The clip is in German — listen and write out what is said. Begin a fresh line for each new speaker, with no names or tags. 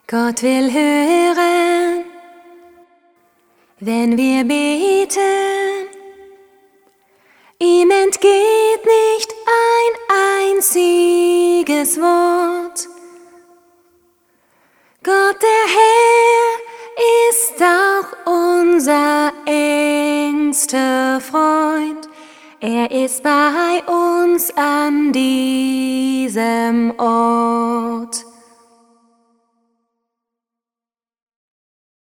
Gott will hören, wenn wir beten. Ihm entgeht nicht ein einziges Wort. Gott, der Herr, ist auch unser engster Freund. Er ist bei uns an diesem Ort.